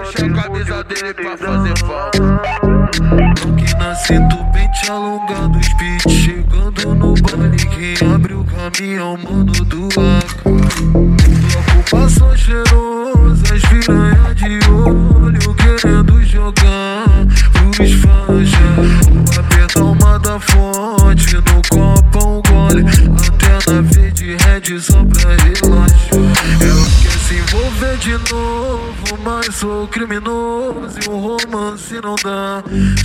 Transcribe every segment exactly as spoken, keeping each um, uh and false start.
puxa a camisa dele pra fazer falta. Aqui na cinto, pente alongado, speed chegando no baile. Quem abre o caminhão, mano do Aca. Bloco passou cheiroso, as piranha de olho querendo jogar os fanja. O aperta uma da fonte, no copo um gole. Antena verde, red só pra relaxar. Ela quer se envolver de novo, mas sou criminoso e o romance não dá.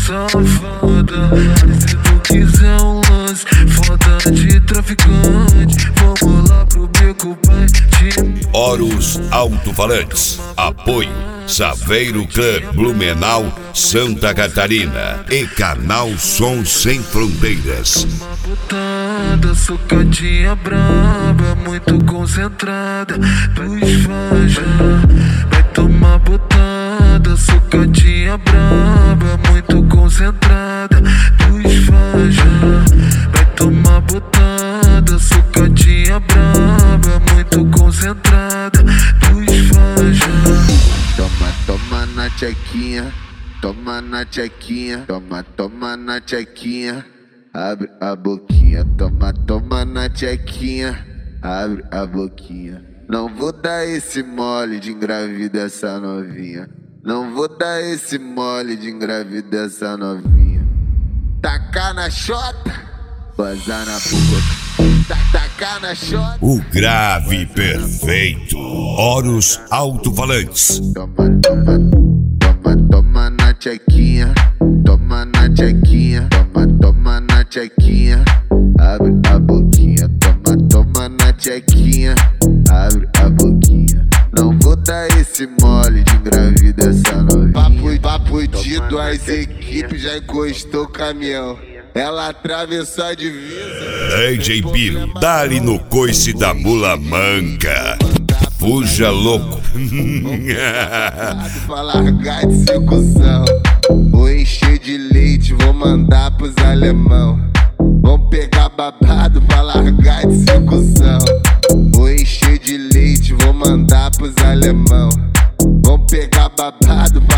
Safada, se tu quiser um lance foda de traficante, vamos lá pro beco, pai. Horus Alto-Falantes. Apoio Saveiro Club Blumenau, Santa Catarina e Canal Som Sem Fronteiras. Botada, socadinha braba, muito concentrada dos fanja. Vai tomar botada, socadinha braba, muito concentrada dos fanja. Vai tomar botada, socadinha braba, muito concentrada dos fanja. Toma, toma na tchequinha, toma na tchequinha, toma, toma na tchequinha, abre a boquinha, toma, toma na tchequinha, abre a boquinha. Não vou dar esse mole de engravida essa novinha, não vou dar esse mole de engravida essa novinha. Tacar na chota, bazar na boca, tacar na chota. O grave perfeito. Horus Alto-Falantes. Toma, toma, toma, toma na tchequinha, toma na tchequinha, toma, toma na tchequinha, abre a boquinha, toma, toma na tchequinha, abre a boquinha. Não vou dar esse mole de engravida essa novinha. Papo, papo de duas equipes, já encostou o caminhão, ela atravessou a divisa. D J Piro, dá-lhe no coice da mula manca. Fuja louco. Pra largar de secusão, vou encher de leite, vou mandar pros alemão. Vão pegar babado pra largar de secusão. Vou encher de leite, vou mandar pros alemão. Vão pegar babado